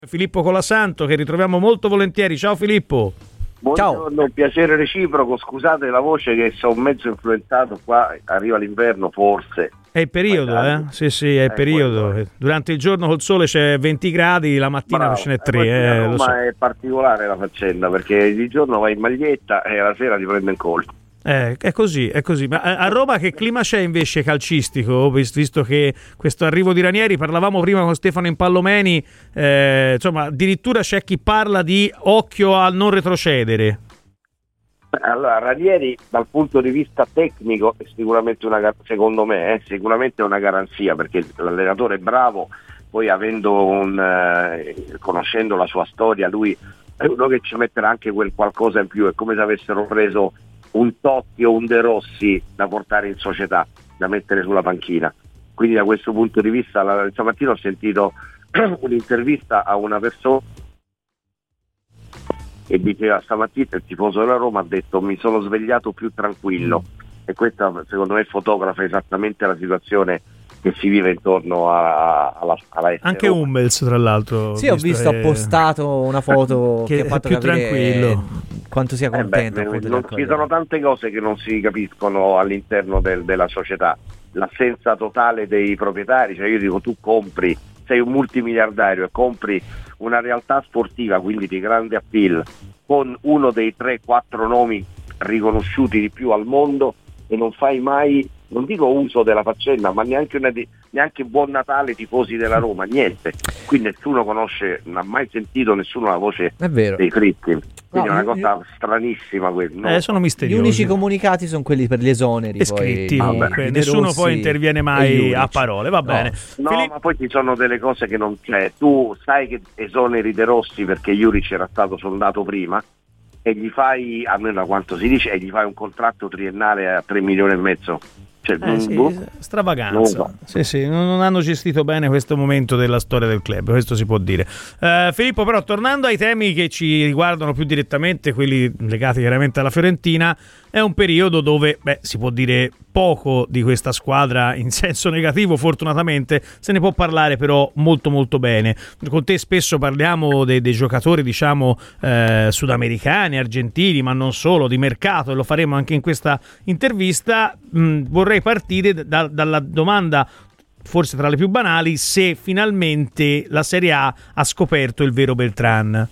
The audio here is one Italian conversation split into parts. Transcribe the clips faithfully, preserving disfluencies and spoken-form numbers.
Filippo Colasanto, che ritroviamo molto volentieri. Ciao Filippo. Buongiorno, Ciao. Un piacere reciproco, scusate la voce che sono mezzo influenzato, qua arriva l'inverno forse. È il periodo, eh? Sì, sì, è il È periodo. quello, eh. Durante il giorno col sole c'è venti gradi, la mattina Bravo. ce n'è E poi tre, a eh, Roma lo so. è particolare la faccenda, perché di giorno vai in maglietta e la sera ti prende in colpo. Eh, è così, è così. Ma a a Roma che clima c'è invece calcistico? Vis- Visto che questo arrivo di Ranieri, parlavamo prima con Stefano Impallomeni, eh, insomma, addirittura c'è chi parla di occhio a non retrocedere. Allora, Ranieri dal punto di vista tecnico è sicuramente una gar- secondo me è sicuramente una garanzia, perché l'allenatore è bravo, poi avendo un eh, conoscendo la sua storia, lui è uno che ci metterà anche quel qualcosa in più, è come se avessero preso un Totti o un De Rossi da portare in società, da mettere sulla panchina. Quindi da questo punto di vista la, stamattina ho sentito un'intervista a una persona e diceva stamattina il tifoso della Roma ha detto mi sono svegliato più tranquillo, e questa secondo me fotografa esattamente la situazione che si vive intorno a, alla, alla Anche Hummels, tra l'altro. Sì, ho visto, ha che- postato una foto che che, è ha fatto più capire tranquillo. quanto sia Eh beh, contento. eh, appunto, di non, ci accogliere. sono tante cose che non si capiscono all'interno del- della società, l'assenza totale dei proprietari, cioè io dico tu compri, sei un multimiliardario e compri una realtà sportiva, quindi di grande appeal, con uno dei tre quattro nomi riconosciuti di più al mondo, e non fai mai, non dico uso della faccenda, ma neanche, una di, neanche Buon Natale tifosi della Roma, niente. Qui nessuno conosce, non ha mai sentito nessuno la voce È vero. dei Fritti. Quindi No, è una io- cosa stranissima quella. Eh, sono Gli misteriosi. unici comunicati sono quelli per gli esoneri. E poi, scritti di- comunque, di De nessuno Rossi poi interviene e mai Juric. a parole, va No. bene. No, Filippo- ma poi ci sono delle cose che non c'è. Tu sai che esoneri De Rossi perché Juric era stato sondato prima, e gli fai, almeno da quanto si dice, e gli fai un contratto triennale a tre milioni e mezzo. Cioè, Eh, sì, boh, stravaganza. non lo so. Sì, sì, non non hanno gestito bene questo momento della storia del club, questo si può dire. Eh, Filippo, però, tornando ai temi che ci riguardano più direttamente, quelli legati chiaramente alla Fiorentina, è un periodo dove, beh, si può dire poco di questa squadra in senso negativo, fortunatamente, se ne può parlare però molto molto bene. Con te spesso parliamo dei, dei giocatori, diciamo, eh, sudamericani, argentini, ma non solo, di mercato, e lo faremo anche in questa intervista. Mh, vorrei partire da- dalla domanda, forse tra le più banali, se finalmente la Serie A ha scoperto il vero Beltran.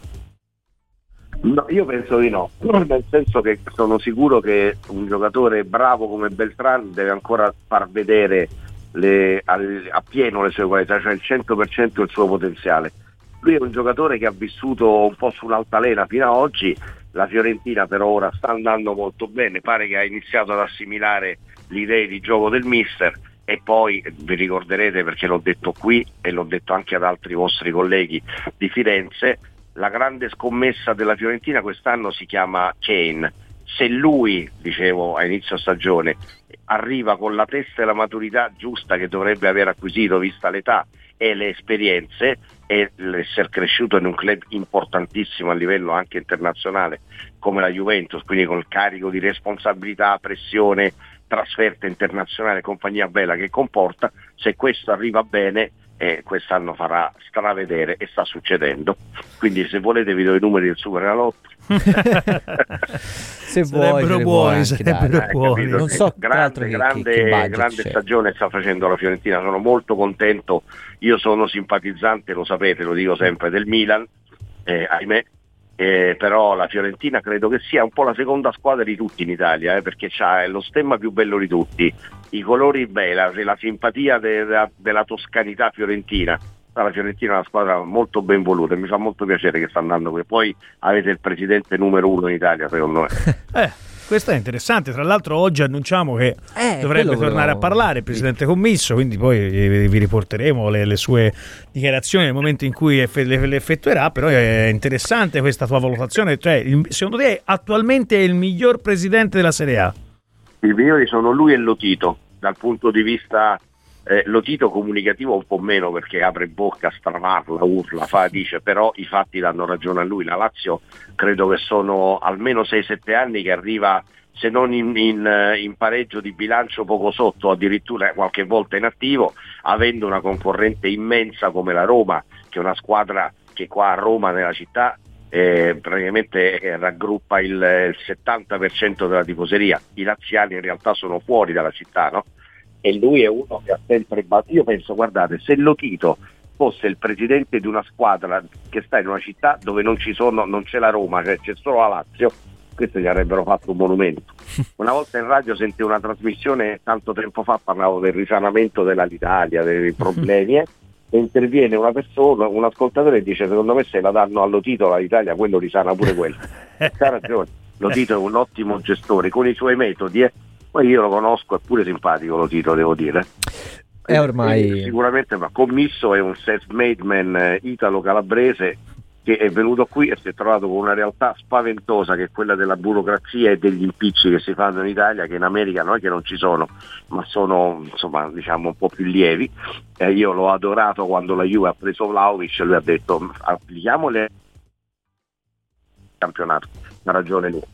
No, io penso di no, nel senso che sono sicuro che un giocatore bravo come Beltran deve ancora far vedere le, al- appieno le sue qualità, cioè il cento per cento del suo potenziale. Lui è un giocatore che ha vissuto un po' sull'altalena fino ad oggi. La Fiorentina per ora sta andando molto bene, pare che ha iniziato ad assimilare le idee di gioco del mister, e poi vi ricorderete, perché l'ho detto qui e l'ho detto anche ad altri vostri colleghi di Firenze, la grande scommessa della Fiorentina quest'anno si chiama Kane. Se lui, dicevo a inizio stagione, arriva con la testa e la maturità giusta che dovrebbe aver acquisito vista l'età e le esperienze, e l'essere cresciuto in un club importantissimo a livello anche internazionale come la Juventus, quindi col carico di responsabilità, pressione, trasferta internazionale, compagnia bella che comporta, se questo arriva bene, eh, quest'anno farà stravedere, e sta succedendo. Quindi se volete vi do i numeri del Superenalotto. Se vuoi, Sarebbero te ne buoni, puoi anche sarebbero dare. Eh, buoni. capito? Non so tra l'altro grande, che- grande, che- che budget grande c'è. stagione sta facendo la Fiorentina, sono molto contento. Io sono simpatizzante, lo sapete, lo dico sempre, del Milan, eh, ahimè, eh, però la Fiorentina credo che sia un po' la seconda squadra di tutti in Italia, eh, perché c'ha lo stemma più bello di tutti, i colori belli, la, la simpatia de- de- della toscanità fiorentina. La Fiorentina è una squadra molto ben voluta e mi fa molto piacere che sta andando qui. Poi avete il presidente numero uno in Italia, secondo me. Eh, questo è interessante. Tra l'altro oggi annunciamo che Eh, dovrebbe quello tornare volevo- a parlare il presidente commisso, quindi poi vi vi riporteremo le, le sue dichiarazioni nel momento in cui effe- le, le effettuerà. Però è interessante questa tua valutazione, cioè il- secondo te attualmente è il miglior presidente della Serie A? I migliori sono lui e Lotito, dal punto di vista eh, Lotito comunicativo un po' meno, perché apre bocca, stravarla, urla, fa, dice, però i fatti danno ragione a lui. La Lazio credo che sono almeno sei sette anni che arriva, se non in, in, in pareggio di bilancio poco sotto, addirittura qualche volta in attivo, avendo una concorrente immensa come la Roma, che è una squadra che qua a Roma, nella città, eh, praticamente eh, raggruppa il, il settanta per cento della tifoseria. I laziali in realtà sono fuori dalla città, no? E lui è uno che ha sempre battuto. Io penso, guardate, se Lotito fosse il presidente di una squadra che sta in una città dove non ci sono, non c'è la Roma, cioè c'è solo la Lazio, questo gli avrebbero fatto un monumento. Una volta in radio sentivo una trasmissione tanto tempo fa, parlavo del risanamento dell'Italia, dei problemi, eh, e interviene una persona, un ascoltatore, e dice: secondo me se la danno a Lotito l'Italia, quello risana pure quello. C'ha ragione, Lotito è un ottimo gestore con i suoi metodi, eh. Poi io lo conosco, è pure simpatico Lotito, devo dire. È ormai eh, sicuramente, ma Commisso è un self-made man eh, italo-calabrese che è venuto qui e si è trovato con una realtà spaventosa, che è quella della burocrazia e degli impicci che si fanno in Italia, che in America non è che non ci sono, ma sono, insomma, diciamo un po' più lievi. Eh, io l'ho adorato quando la Juve ha preso Vlahovic, lui ha detto: applichiamole al campionato. Ha ragione lui.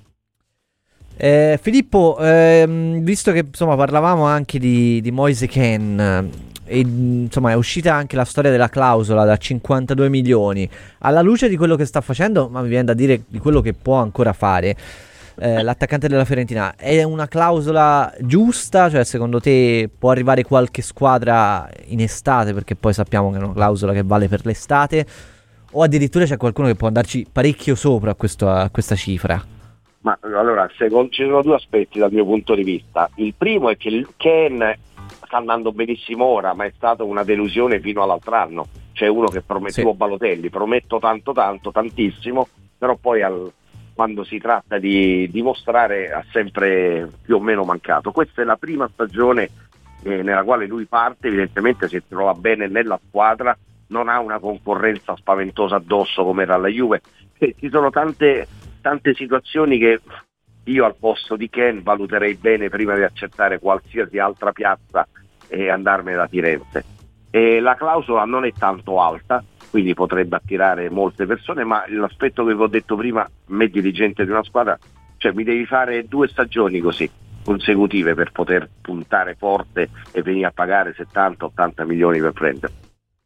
Eh, Filippo, ehm, visto che insomma parlavamo anche di, di Moise Kean, e insomma è uscita anche la storia della clausola da cinquantadue milioni, alla luce di quello che sta facendo, ma mi viene da dire di quello che può ancora fare, eh, l'attaccante della Fiorentina, è una clausola giusta? Cioè, secondo te può arrivare qualche squadra in estate, perché poi sappiamo che è una clausola che vale per l'estate, o addirittura c'è qualcuno che può andarci parecchio sopra a, questo, a questa cifra? Ma allora, secondo, ci sono due aspetti dal mio punto di vista. Il primo è che il Kean sta andando benissimo ora, ma è stata una delusione fino all'altro anno. C'è uno che promettevo, sì. Balotelli, prometto tanto tanto, tantissimo, però poi al, quando si tratta di dimostrare ha sempre più o meno mancato. Questa è la prima stagione eh, nella quale lui parte, evidentemente si trova bene nella squadra, non ha una concorrenza spaventosa addosso come era la Juve, e ci sono tante... tante situazioni che io al posto di Kean valuterei bene prima di accettare qualsiasi altra piazza e andarmene da Firenze. E la clausola non è tanto alta, quindi potrebbe attirare molte persone, ma l'aspetto che vi ho detto prima, me dirigente di una squadra, cioè mi devi fare due stagioni così consecutive per poter puntare forte e venire a pagare settanta ottanta milioni per prendere.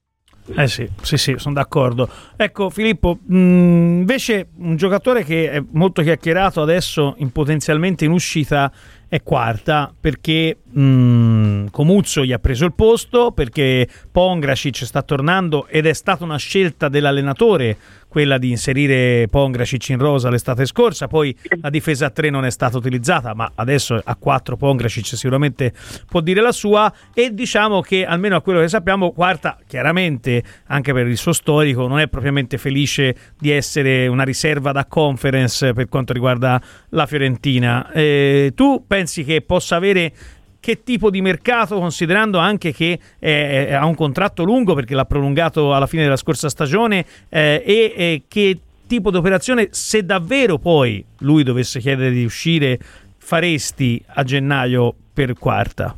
Eh sì, sì, sì, sono d'accordo. Ecco Filippo, mh, invece un giocatore che è molto chiacchierato adesso, in potenzialmente in uscita, è Quarta, perché mh, Comuzzo gli ha preso il posto, perché Pongracic sta tornando ed è stata una scelta dell'allenatore quella di inserire Pongracic in rosa l'estate scorsa. Poi la difesa a tre non è stata utilizzata, ma adesso a quattro Pongracic sicuramente può dire la sua, e diciamo che almeno a quello che sappiamo Quarta chiaramente, anche per il suo storico, non è propriamente felice di essere una riserva da Conference per quanto riguarda la Fiorentina. Eh, tu pensi che possa avere che tipo di mercato, considerando anche che eh, ha un contratto lungo perché l'ha prolungato alla fine della scorsa stagione, eh, e, e che tipo di operazione, se davvero poi lui dovesse chiedere di uscire, faresti a gennaio per Quarta?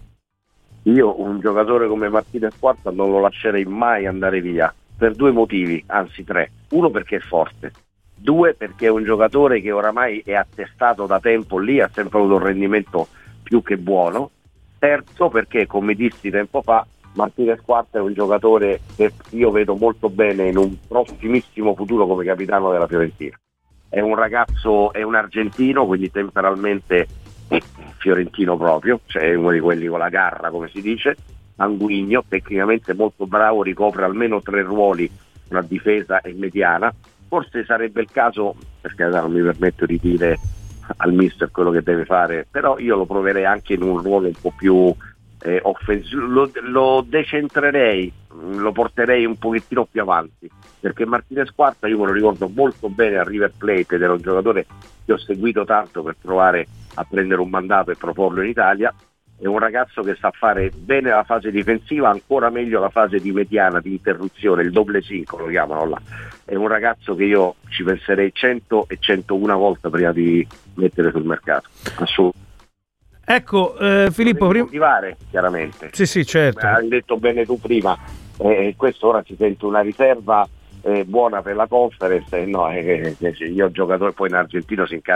Io un giocatore come Martinez Quarta non lo lascerei mai andare via, per due motivi, anzi tre. Uno, perché è forte; due, perché è un giocatore che oramai è attestato da tempo lì, ha sempre avuto un rendimento più che buono; terzo, perché come dissi tempo fa, Martinez Quarta è un giocatore che io vedo molto bene in un prossimissimo futuro come capitano della Fiorentina. È un ragazzo, è un argentino, quindi temperalmente fiorentino proprio, cioè è uno di quelli con la garra, come si dice, sanguigno, tecnicamente molto bravo, ricopre almeno tre ruoli, una difesa e mediana. Forse sarebbe il caso, perché non mi permetto di dire al mister quello che deve fare, però io lo proverei anche in un ruolo un po' più eh, offensivo, lo, lo decentrerei, lo porterei un pochettino più avanti, perché Martinez Quarta io me lo ricordo molto bene a River Plate ed era un giocatore che ho seguito tanto per provare a prendere un mandato e proporlo in Italia. È un ragazzo che sa fare bene la fase difensiva, ancora meglio la fase di mediana, di interruzione, il doble cinque lo chiamano là. È un ragazzo che io ci penserei cento e centouno volte prima di mettere sul mercato. Assolutamente. Ecco, eh, Filippo, prima motivare, chiaramente. Sì, sì, certo. Hai detto bene tu prima, eh, questo ora si sente una riserva eh, buona per la Conference, eh, no, eh, eh, io giocatori, poi in argentino si incazza,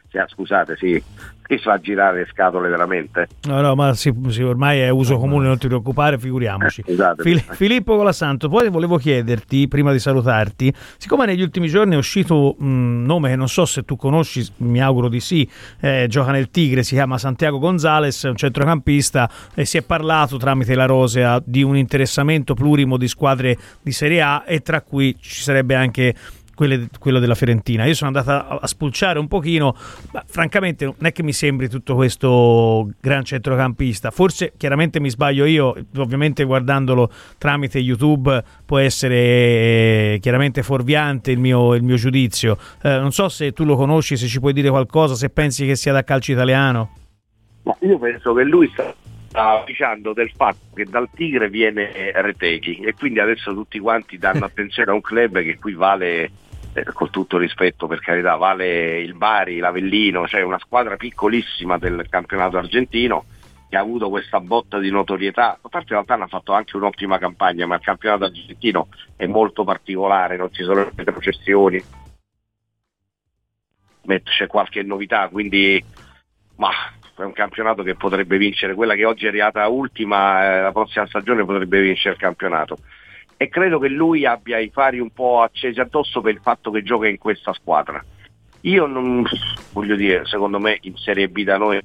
sì, scusate, sì, si fa girare le scatole veramente. No, no, ma sì, sì, ormai è uso comune, non ti preoccupare, figuriamoci. Eh, scusate, Fili- Filippo Colasanto, poi volevo chiederti, prima di salutarti, siccome negli ultimi giorni è uscito un nome che non so se tu conosci, mi auguro di sì, eh, gioca nel Tigre, si chiama Santiago Gonzalez, è un centrocampista, e si è parlato tramite la Rosea di un interessamento plurimo di squadre di Serie A, e tra cui ci sarebbe anche quelle, quello della Fiorentina. Io sono andata a, a spulciare un pochino, ma francamente non è che mi sembri tutto questo gran centrocampista. Forse chiaramente mi sbaglio io, ovviamente guardandolo tramite YouTube può essere eh, chiaramente fuorviante il mio, il mio giudizio. Eh, non so se tu lo conosci, se ci puoi dire qualcosa, se pensi che sia da calcio italiano. Ma io penso che lui sta sta dicendo del fatto che dal Tigre viene Retegui, e quindi adesso tutti quanti danno attenzione a un club che qui vale, eh, con tutto rispetto per carità, vale il Bari, l'Avellino, cioè una squadra piccolissima del campionato argentino che ha avuto questa botta di notorietà. A parte, in realtà hanno fatto anche un'ottima campagna, ma il campionato argentino è molto particolare, non ci sono le processioni, c'è qualche novità, quindi ma è un campionato che potrebbe vincere, quella che oggi è arrivata ultima, eh, la prossima stagione potrebbe vincere il campionato, e credo che lui abbia i fari un po' accesi addosso per il fatto che gioca in questa squadra. Io non voglio dire, secondo me in Serie B da noi,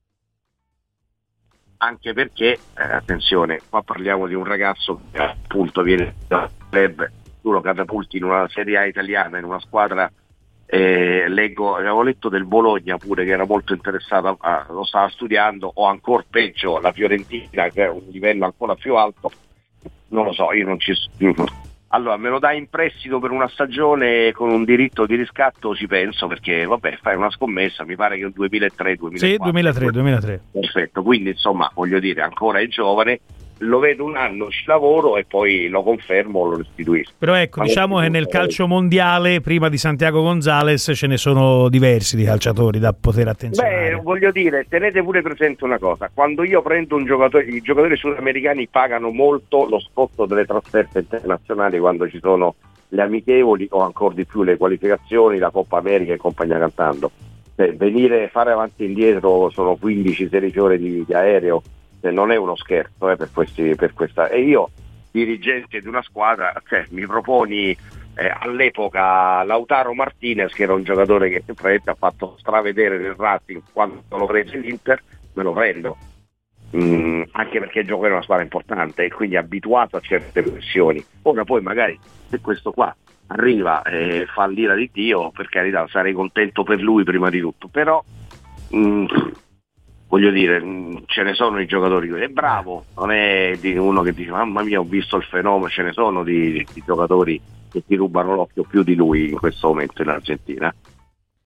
anche perché eh, attenzione, qua parliamo di un ragazzo che appunto viene dal club, tu lo catapulti in una Serie A italiana, in una squadra. Eh, leggo, avevo letto del Bologna pure, che era molto interessato a, lo stava studiando, o ancora peggio la Fiorentina, che è un livello ancora più alto. Non lo so, io non ci allora me lo dai in prestito per una stagione con un diritto di riscatto, ci penso, perché vabbè, fai una scommessa, mi pare che un duemilatré duemilaquattro. Sì, duemilatré duemilatré. Perfetto, quindi insomma voglio dire, ancora è giovane, lo vedo un anno, ci lavoro e poi lo confermo, lo restituisco. Però ecco, ma diciamo che nel calcio mondiale prima di Santiago Gonzalez ce ne sono diversi di calciatori da poter attenzionare. Beh, voglio dire, tenete pure presente una cosa: quando io prendo un giocatore, i giocatori sudamericani pagano molto lo scotto delle trasferte internazionali quando ci sono le amichevoli, o ancora di più le qualificazioni, la Coppa America e compagnia cantando. Cioè, venire, fare avanti e indietro sono quindici sedici ore di, di aereo, non è uno scherzo eh, per, questi, per questa. E io, dirigente di una squadra, cioè, mi proponi eh, all'epoca Lautaro Martinez, che era un giocatore che ha fatto stravedere nel Racing quando lo prese l'Inter, me lo prendo, mm, anche perché gioca in una squadra importante e quindi abituato a certe pressioni. Ora poi magari se questo qua arriva e fa l'ira di Dio, per carità, sarei contento per lui prima di tutto, però mm, voglio dire, ce ne sono i giocatori, è bravo, non è di uno che dice mamma mia ho visto il fenomeno, ce ne sono di, di giocatori che ti rubano l'occhio più di lui in questo momento in Argentina.